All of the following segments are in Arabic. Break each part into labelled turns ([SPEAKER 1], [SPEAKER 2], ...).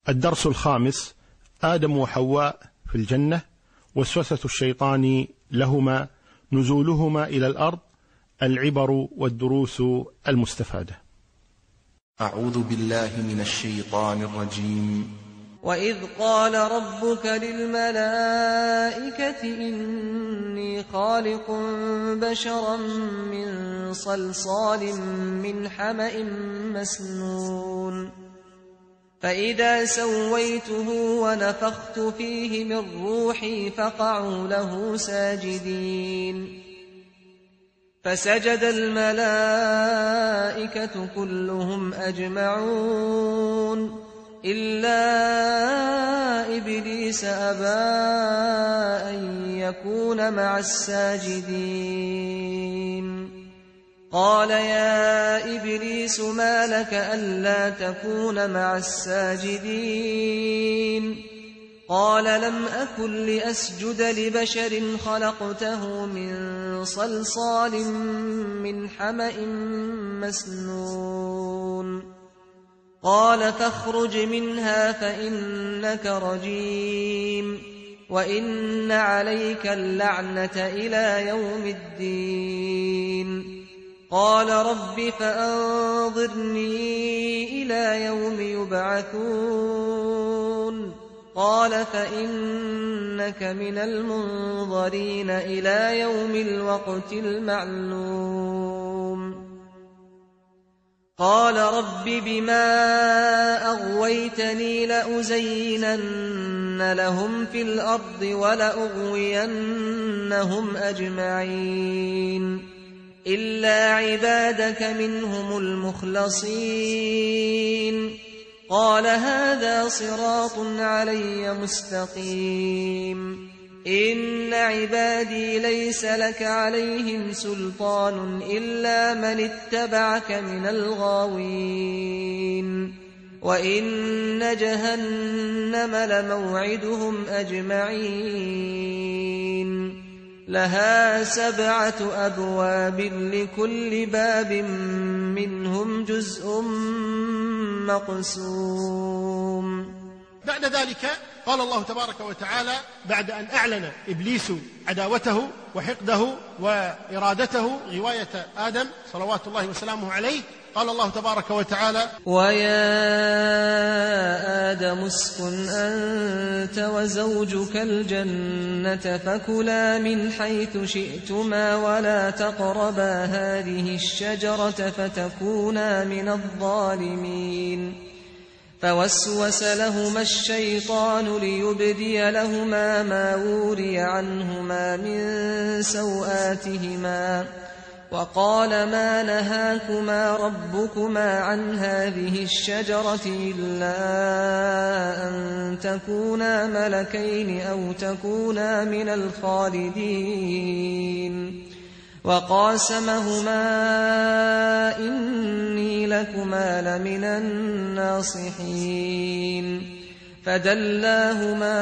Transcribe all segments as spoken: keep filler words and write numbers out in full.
[SPEAKER 1] الدرس الخامس: آدم وحواء في الجنة، وسوسة الشيطان لهما، نزولهما إلى الأرض، العبر والدروس المستفادة.
[SPEAKER 2] أعوذ بالله من الشيطان الرجيم.
[SPEAKER 3] وإذ قال ربك للملائكة إني خالق بشرا من صلصال من حمأ مسنون فإذا سويته ونفخت فيه من روحي فقعوا له ساجدين فسجد الملائكة كلهم أجمعون إلا إبليس أبى أن يكون مع الساجدين قال يا إبليس ما لك ألا تكون مع الساجدين قال لم أكن لأسجد لبشر خلقته من صلصال من حمأ مسنون قال فاخرج منها فإنك رجيم وإن عليك اللعنة إلى يوم الدين قال رب فأنظرني إلى يوم يبعثون قال فإنك من المنظرين إلى يوم الوقت المعلوم قال رب بما أغويتني لأزينن لهم في الأرض ولأغوينهم أجمعين إلا عبادك منهم المخلصين قال هذا صراط علي مستقيم إن عبادي ليس لك عليهم سلطان إلا من اتبعك من الغاوين وإن جهنم لموعدهم أجمعين لها سبعة أبواب لكل باب منهم جزء مقسوم.
[SPEAKER 1] بعد ذلك قال الله تبارك وتعالى بعد أن أعلن إبليس عداوته وحقده وإرادته غواية آدم صلوات الله وسلامه عليه، قال الله تبارك وتعالى
[SPEAKER 3] ويا آدم اسكن أنت وزوجك الجنة فكلا من حيث شئتما ولا تقربا هذه الشجرة فتكونا من الظالمين فوسوس لهما الشيطان ليبدي لهما ما وري عنهما من سوآتهما وقال ما نهاكما ربكما عن هذه الشجرة إلا أن تكونا ملكين أو تكونا من الخالدين وقاسمهما إني لكما لمن الناصحين فدلاهما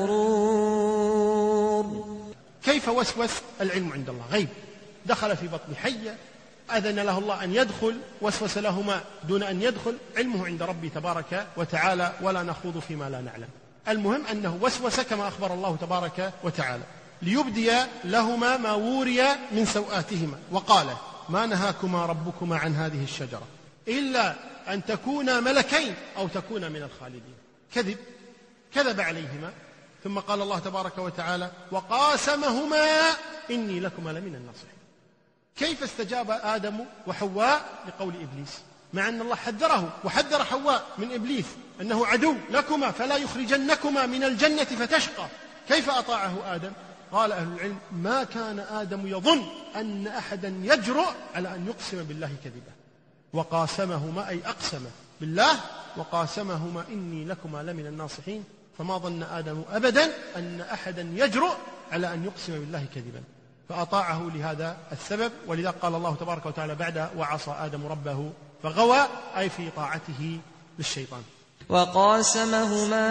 [SPEAKER 3] بغرور.
[SPEAKER 1] كيف وسوس؟ العلم عند الله غيب، دخل في بطن حية، أذن له الله أن يدخل، وسوس لهما دون أن يدخل، علمه عند ربي تبارك وتعالى ولا نخوض فيما لا نعلم. المهم أنه وسوس كما أخبر الله تبارك وتعالى ليبدي لهما ما وري من سوآتهما وقال ما نهاكما ربكما عن هذه الشجرة إلا أن تكونا ملكين أو تكونا من الخالدين. كذب، كذب عليهما. ثم قال الله تبارك وتعالى وقاسمهما إني لكما لمن الناصحين. كيف استجاب آدم وحواء لقول إبليس مع أن الله حذره وحذر حواء من إبليس أنه عدو لكما فلا يخرجنكما من الجنة فتشقى؟ كيف أطاعه آدم؟ قال أهل العلم ما كان آدم يظن أن أحدا يجرؤ على أن يقسم بالله كذبا. وقاسمهما أي أقسم بالله وقاسمهما إني لكما لمن الناصحين، فما ظن آدم أبدا أن أحدا يجرؤ على أن يقسم بالله كذبا، فأطاعه لهذا السبب. ولذا قال الله تبارك وتعالى بعد وعصى آدم ربه فغوى، أي في طاعته للشيطان.
[SPEAKER 3] وقاسمهما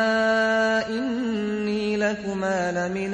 [SPEAKER 3] إني لكما لمن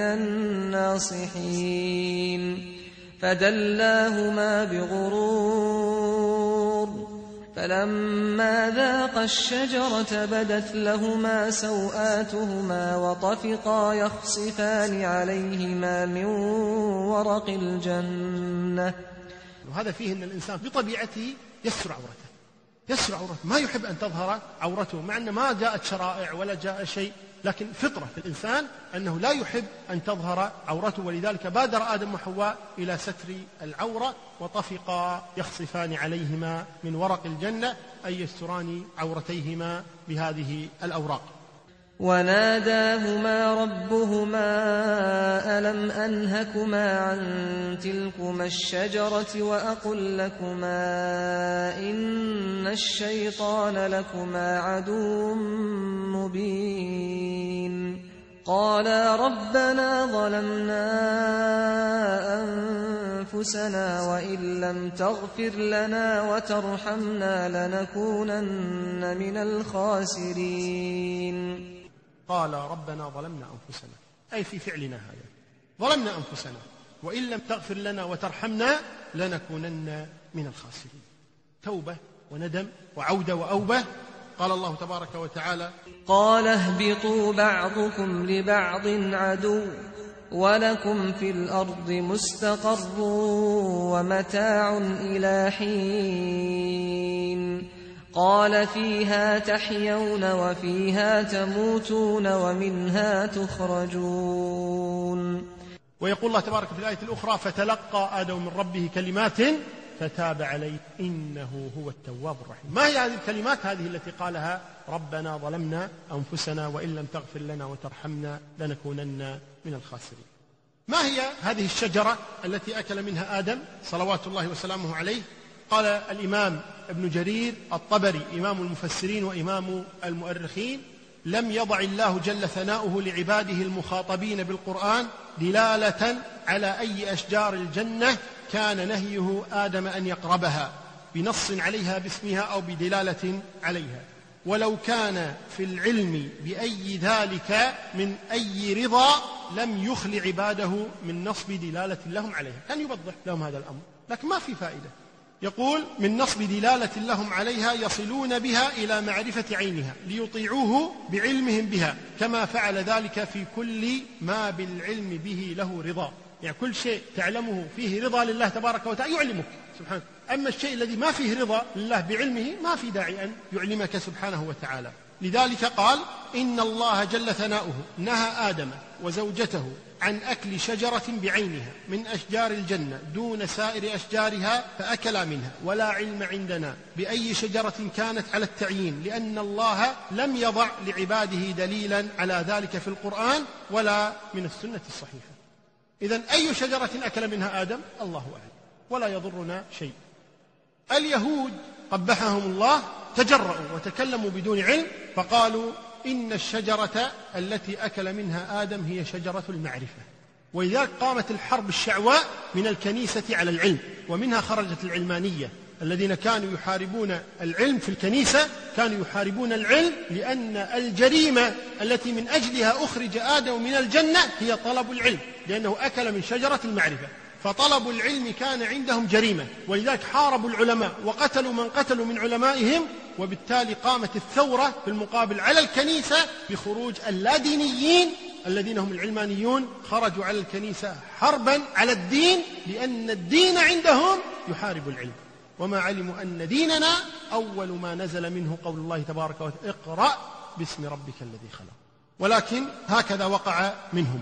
[SPEAKER 3] الناصحين فدلاهما بغرور فلما ذاقا الشجرة بدت لهما سوآتهما وطفقا يخصفان عليهما من ورق الجنة.
[SPEAKER 1] وهذا فيه أن الإنسان بطبيعته يستر عورته، يستر عورته، ما يحب أن تظهر عورته، مع أن ما جاءت شرائع ولا جاء شيء، لكن فطرة في الإنسان أنه لا يحب أن تظهر عورته، ولذلك بادر آدم وحواء إلى ستر العورة وطفقا يخصفان عليهما من ورق الجنة، أي يستران عورتيهما بهذه الأوراق.
[SPEAKER 3] وناداهما ربهما ألم أنهكما عن تلكما الشجرة وأقل لكما إن الشيطان لكما عدو مبين. قالا ربنا ظلمنا أنفسنا وإن لم تغفر لنا وترحمنا لنكونن من الخاسرين.
[SPEAKER 1] قال ربنا ظلمنا أنفسنا، أي في فعلنا هذا ظلمنا أنفسنا، وإن لم تغفر لنا وترحمنا لنكونن من الخاسرين. توبة وندم وعودة وأوبة. قال الله تبارك وتعالى:
[SPEAKER 3] قال اهبطوا بعضكم لبعض عدو ولكم في الأرض مستقر ومتاع إلى حين. قال فيها تحيون وفيها تموتون ومنها تخرجون.
[SPEAKER 1] ويقول الله تبارك في الآية الأخرى: فتلقى آدم من ربه كلمات فتاب عليه إنه هو التواب الرحيم. ما هي هذه الكلمات؟ هذه التي قالها: ربنا ظلمنا أنفسنا وإن لم تغفر لنا وترحمنا لنكونن من الخاسرين. ما هي هذه الشجرة التي أكل منها آدم صلوات الله وسلامه عليه؟ قال الإمام ابن جرير الطبري إمام المفسرين وإمام المؤرخين: لم يضع الله جل ثناؤه لعباده المخاطبين بالقرآن دلالة على أي أشجار الجنة كان نهيه آدم أن يقربها بنص عليها باسمها أو بدلالة عليها، ولو كان في العلم بأي ذلك من أي رضا لم يخل عباده من نصب دلالة لهم عليها. كان يوضح لهم هذا الأمر، لكن ما في فائدة. يقول: من نصب دلالة لهم عليها يصلون بها إلى معرفة عينها ليطيعوه بعلمهم بها، كما فعل ذلك في كل ما بالعلم به له رضا. يعني كل شيء تعلمه فيه رضا لله تبارك وتعالى يعلمك سبحانه، أما الشيء الذي ما فيه رضا لله بعلمه ما في داعي أن يعلمك سبحانه وتعالى. لذلك قال: إن الله جل ثناؤه نهى آدم وزوجته عن أكل شجرة بعينها من أشجار الجنة دون سائر أشجارها فأكلا منها، ولا علم عندنا بأي شجرة كانت على التعيين، لأن الله لم يضع لعباده دليلا على ذلك في القرآن ولا من السنة الصحيحة. إذن أي شجرة أكل منها آدم؟ الله أعلم، ولا يضرنا شيء. اليهود قبحهم الله تجرؤوا وتكلموا بدون علم، فقالوا إن الشجرة التي أكل منها آدم هي شجرة المعرفة، ولذلك قامت الحرب الشعواء من الكنيسة على العلم، ومنها خرجت العلمانية الذين كانوا يحاربون العلم في الكنيسة، كانوا يحاربون العلم لأن الجريمة التي من أجلها أخرج آدم من الجنة هي طلب العلم، لأنه أكل من شجرة المعرفة، فطلب العلم كان عندهم جريمة، ولذلك حاربوا العلماء وقتلوا من قتلوا من علمائهم، وبالتالي قامت الثورة في المقابل على الكنيسة بخروج اللادينيين الذين هم العلمانيون، خرجوا على الكنيسة حربا على الدين، لأن الدين عندهم يحارب العلم، وما علموا أن ديننا أول ما نزل منه قول الله تبارك وتعالى: اقرأ باسم ربك الذي خلق. ولكن هكذا وقع منهم.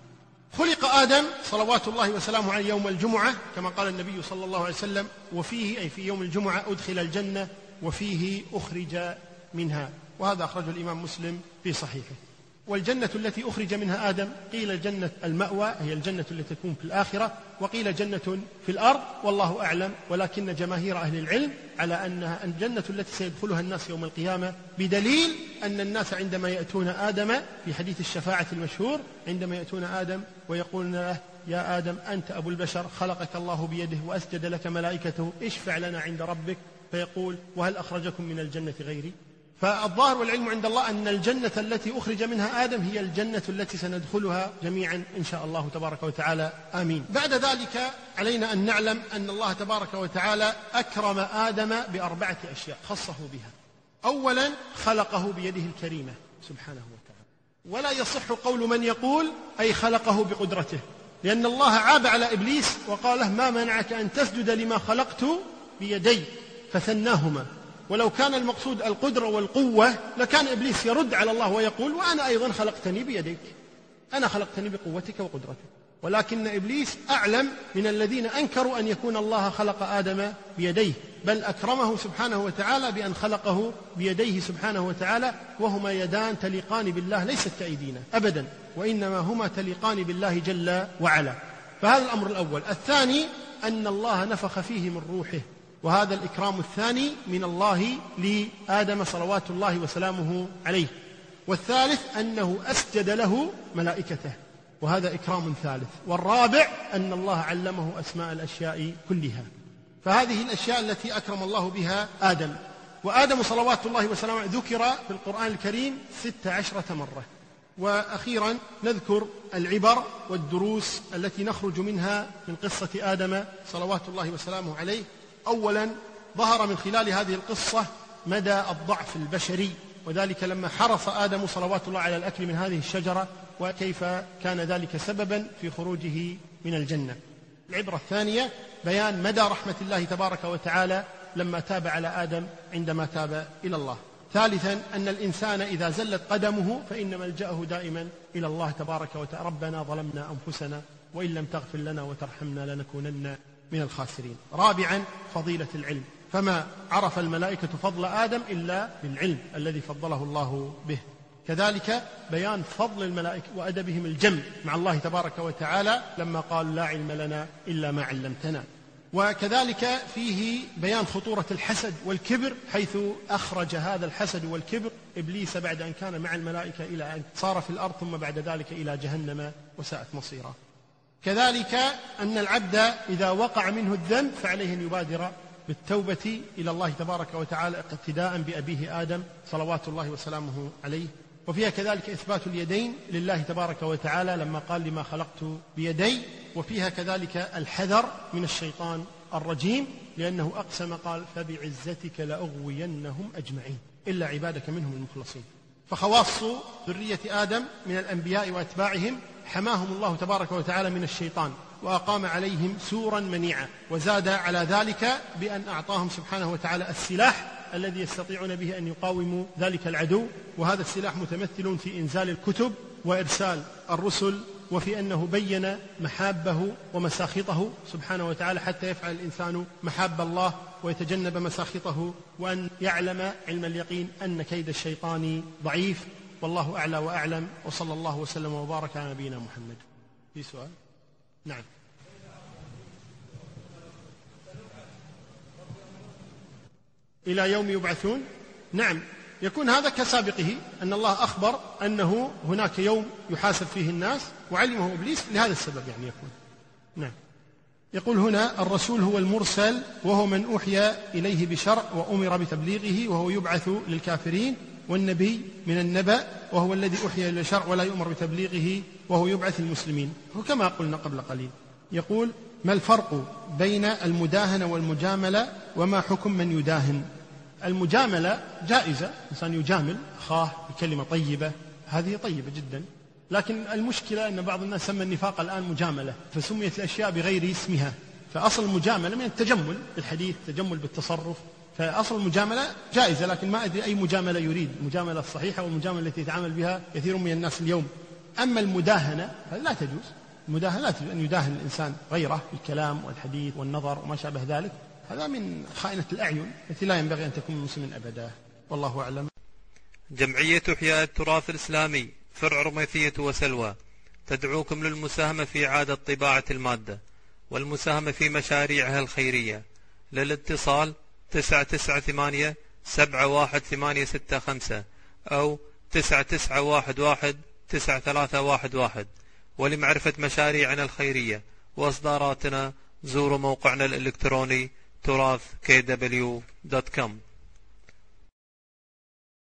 [SPEAKER 1] خلق آدم صلوات الله وسلامه عليه يوم الجمعة كما قال النبي صلى الله عليه وسلم: وفيه أي في يوم الجمعة أدخل الجنة وفيه أخرج منها. وهذا أخرجه الإمام مسلم في صحيحه. والجنة التي أخرج منها آدم قيل جنة المأوى هي الجنة التي تكون في الآخرة، وقيل جنة في الأرض، والله أعلم، ولكن جماهير أهل العلم على أنها الجنة التي سيدخلها الناس يوم القيامة، بدليل أن الناس عندما يأتون آدم في حديث الشفاعة المشهور، عندما يأتون آدم ويقولون له: يا آدم أنت أبو البشر، خلقك الله بيده وأسجد لك ملائكته، اشفع لنا عند ربك، فيقول: وهل أخرجكم من الجنة غيري؟ فالظاهر والعلم عند الله أن الجنة التي أخرج منها آدم هي الجنة التي سندخلها جميعا إن شاء الله تبارك وتعالى، آمين. بعد ذلك علينا أن نعلم أن الله تبارك وتعالى أكرم آدم بأربعة أشياء خصه بها. أولا خلقه بيده الكريمة سبحانه وتعالى، ولا يصح قول من يقول أي خلقه بقدرته، لأن الله عاب على إبليس وقال له ما منعك أن تسجد لما خلقت بيدي فثناهما. ولو كان المقصود القدرة والقوة لكان إبليس يرد على الله ويقول وأنا أيضا خلقتني بيديك، أنا خلقتني بقوتك وقدرتك. ولكن إبليس أعلم من الذين أنكروا أن يكون الله خلق آدم بيديه، بل أكرمه سبحانه وتعالى بأن خلقه بيديه سبحانه وتعالى، وهما يدان تليقان بالله ليست كأيدينا أبدا، وإنما هما تليقان بالله جل وعلا. فهذا الأمر الأول. الثاني أن الله نفخ فيه من روحه، وهذا الإكرام الثاني من الله لآدم صلوات الله وسلامه عليه. والثالث أنه أسجد له ملائكته، وهذا إكرام ثالث. والرابع أن الله علمه أسماء الأشياء كلها. فهذه الأشياء التي أكرم الله بها آدم. وآدم صلوات الله وسلامه ذكر في القرآن الكريم ست عشرة مرة. وأخيرا نذكر العبر والدروس التي نخرج منها من قصة آدم صلوات الله وسلامه عليه. أولا ظهر من خلال هذه القصة مدى الضعف البشري، وذلك لما حرص آدم صلوات الله على الأكل من هذه الشجرة، وكيف كان ذلك سببا في خروجه من الجنة. العبرة الثانية بيان مدى رحمة الله تبارك وتعالى لما تاب على آدم عندما تاب إلى الله. ثالثا أن الإنسان إذا زلت قدمه فإن ملجأه دائما إلى الله تبارك وتعالى. ربنا ظلمنا أنفسنا وإن لم تغفر لنا وترحمنا لنكونن من الخاسرين. رابعا فضيلة العلم، فما عرف الملائكة فضل آدم إلا بالعلم الذي فضله الله به. كذلك بيان فضل الملائكة وأدبهم الجم مع الله تبارك وتعالى لما قال لا علم لنا إلا ما علمتنا. وكذلك فيه بيان خطورة الحسد والكبر، حيث أخرج هذا الحسد والكبر إبليس بعد أن كان مع الملائكة إلى أن صار في الأرض، ثم بعد ذلك إلى جهنم وساءت مصيرا. كذلك أن العبد إذا وقع منه الذنب فعليه أن يبادر بالتوبة إلى الله تبارك وتعالى اقتداء بأبيه آدم صلوات الله وسلامه عليه. وفيها كذلك إثبات اليدين لله تبارك وتعالى لما قال لما خلقت بيدي. وفيها كذلك الحذر من الشيطان الرجيم، لأنه أقسم قال فبعزتك لأغوينهم أجمعين إلا عبادك منهم المخلصين. فخواص ذرية آدم من الأنبياء وأتباعهم حماهم الله تبارك وتعالى من الشيطان، وأقام عليهم سورا منيعا، وزاد على ذلك بأن أعطاهم سبحانه وتعالى السلاح الذي يستطيعون به أن يقاوموا ذلك العدو. وهذا السلاح متمثل في إنزال الكتب وإرسال الرسل، وفي أنه بين محابه ومساخطه سبحانه وتعالى حتى يفعل الإنسان محاب الله ويتجنب مساخطه، وأن يعلم علم اليقين أن كيد الشيطان ضعيف. والله أعلى وأعلم، وصلى الله وسلم وبارك على نبينا محمد. في سؤال؟ نعم. إلى يوم يبعثون، نعم، يكون هذا كسابقه، أن الله أخبر أنه هناك يوم يحاسب فيه الناس، وعلمه إبليس لهذا السبب يعني يكون. نعم. يقول هنا الرسول هو المرسل، وهو من أوحي إليه بشرع وأمر بتبليغه، وهو يبعث للكافرين. والنبي من النبأ، وهو الذي أوحي إليه بشرع ولا يؤمر بتبليغه، وهو يبعث المسلمين، وكما قلنا قبل قليل. يقول ما الفرق بين المداهنة والمجاملة، وما حكم من يداهن؟ المجاملة جائزة، إنسان يجامل أخاه بكلمة طيبة، هذه طيبة جدا، لكن المشكلة أن بعض الناس سمى النفاق الآن مجاملة، فسميت الأشياء بغير اسمها. فأصل المجاملة من التجمل بالحديث، تجمل بالتصرف، فأصل المجاملة جائزة، لكن ما أدري أي مجاملة يريد، المجاملة الصحيحة والمجاملة التي يتعامل بها كثير من الناس اليوم. أما المداهنة لا تجوز، المداهنة لا تجوز، أن يداهن الإنسان غيره بالكلام والحديث والنظر وما شابه ذلك، هذا من خائنة الأعين التي لا ينبغي أن تكون مسلما أبدا، والله أعلم.
[SPEAKER 4] جمعية إحياء التراث الإسلامي فرع رميثية وسلوى تدعوكم للمساهمة في إعادة طباعة المادة والمساهمة في مشاريعها الخيرية. للاتصال تسعة تسعة ثمانية سبعة واحد ثمانية ستة خمسة أو تسعة تسعة واحد واحد تسعة ثلاثة واحد واحد. ولمعرفة مشاريعنا الخيرية وإصداراتنا زوروا موقعنا الإلكتروني تراث كي دبليو دوت كوم.